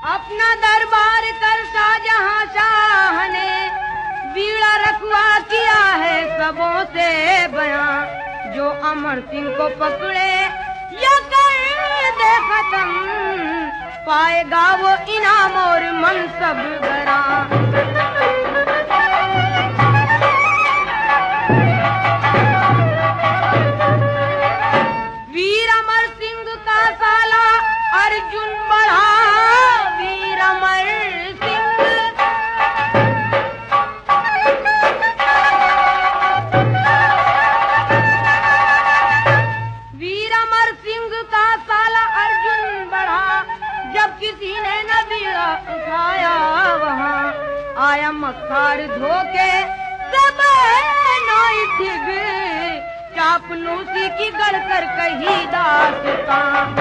अपना दरबार कर शाहजहां शाह ने बीड़ा रखवा किया है सबों से बयां। जो अमर सिंह को पकड़े या कर दे खत्म, पाएगा वो इनाम और मनसब बड़ा। वीर अमर सिंह का साला अर्जुन बढ़ा, वीर अमर सिंह। वीर अमर सिंह का साला अर्जुन बढ़ा, जब किसी ने न बीड़ा उठाया वहाँ आया मक्खार धोके सब नई थिग। चापलूसी की गढ़ कर कही दास्तां।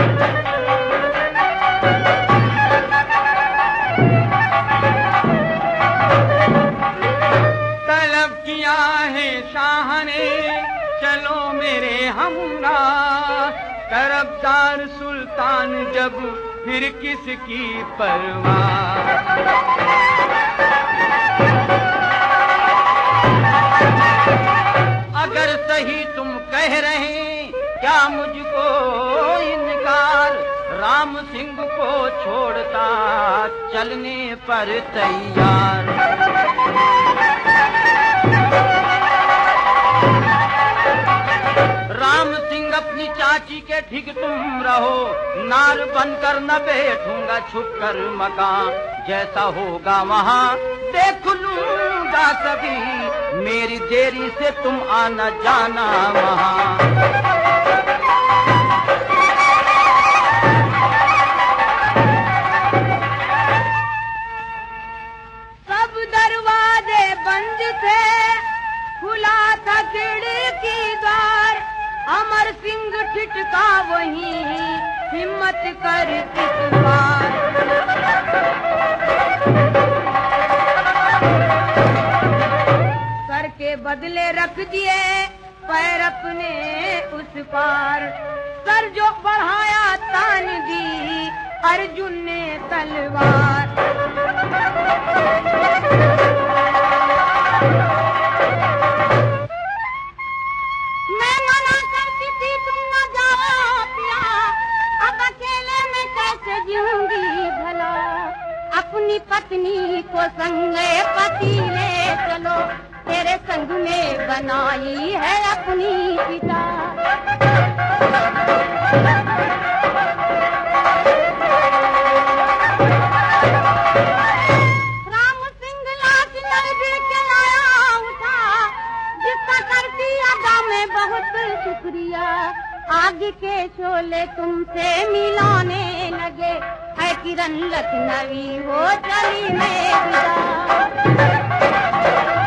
तलब किया है शाह ने चलो मेरे हमरा, तरफदार सुल्तान जब फिर किसकी परवाह। अगर सही तुम कह रहे क्या मुझको इनकार, राम सिंह को छोड़ता चलने पर तैयार। राम सिंह अपनी चाची के ठीक तुम रहो, नार बनकर न बैठूंगा छुप कर मकान। जैसा होगा वहाँ देख लूंगा सभी, मेरी देरी से तुम आना जाना वहाँ। सब दरवाजे बंद थे, खुला था खिड़की द्वार। अमर सिंह ठिठका वहीं हिम्मत कर इस बार। सर के बदले रख दिए पैर अपने उस पार। सर जो बढ़ाया तान दी अर्जुन ने तलवार। मैं मना करती थी तुम न जाओ पिया, अब अकेले में कैसे जीऊंगी भला। अपनी पत्नी को संगे पति ले चलो, तेरे संग में बनाई है अपनी पिता। राम सिंह लाश नजदीक लाया उठा, जिसका करती अदा में बहुत शुक्रिया। आगे के शोले तुमसे मिलाने लगे, है किरण लखनवी वो चली में विदा।